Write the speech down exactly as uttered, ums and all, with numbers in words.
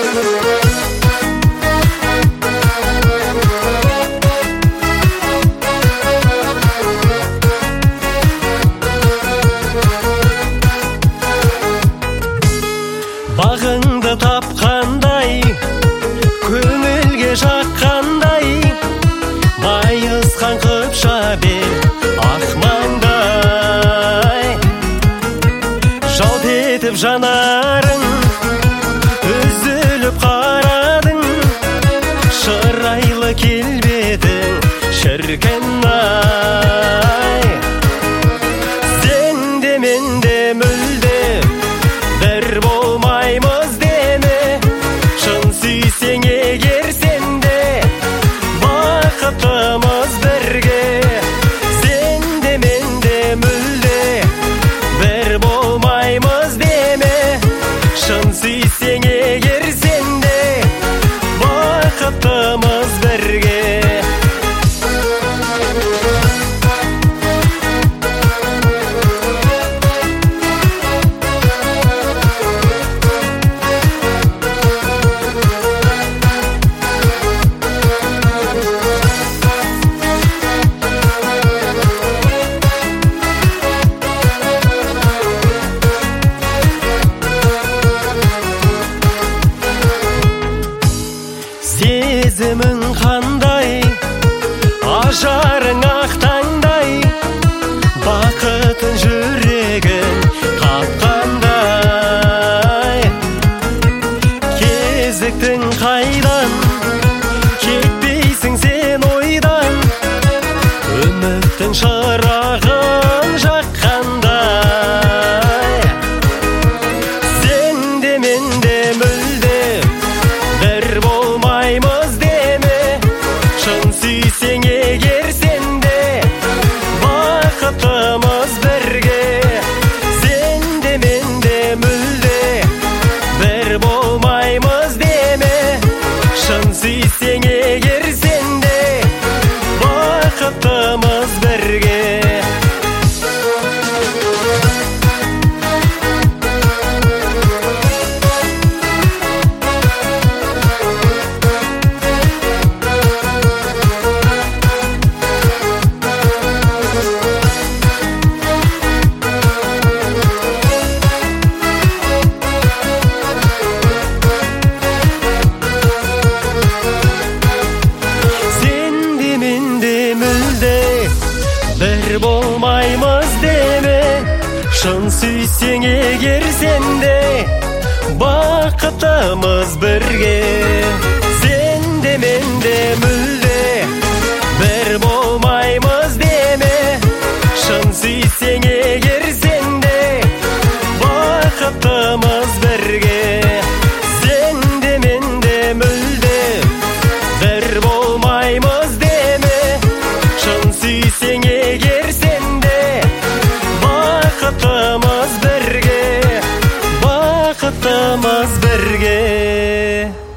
Бағыңды тапқандай, көңілге жаққандай, байысқан қыпша бел ақ маңдай. Жалт етіп жанарың, үзіліп қарадың, шырайлы келбетің шіркін-ай. Сен де мен де мүлде бір болмаймыз деме, шын сүйсең егер сен де бақыттымыз бірге. Сен де мен де мүлде бір болмаймыз деме, шын сүйсең егер сен де бақыттымыз бірге. Сезімің қандай, ажарың ақтаңдай, бақытын жүрегін қапқандай. Кезіктің қайдан, кетпейсің сен ойдан, үміттің шырағын жаққандай. Сен де мен де мүлде бір болмаймыз деме, шын сүйсең егер сен де бақыттымыз бірге. Сен де мен де мүлде бір болмаймыз деме, шын сүйсең егер сен де бақыттымыз бірге. Bir болмаймыз деме, шын сүйсең егер сен де бақыттымыз бірге. Сен де мен де мүлде бір болмаймыз деме, шын сүйсең егер сен де бақыттымыз бірге. Сен де мен де мүлде бір болмаймыз деме, шын сүйсең егер сен де бақыттымыз бірге, бақыттымыз бірге.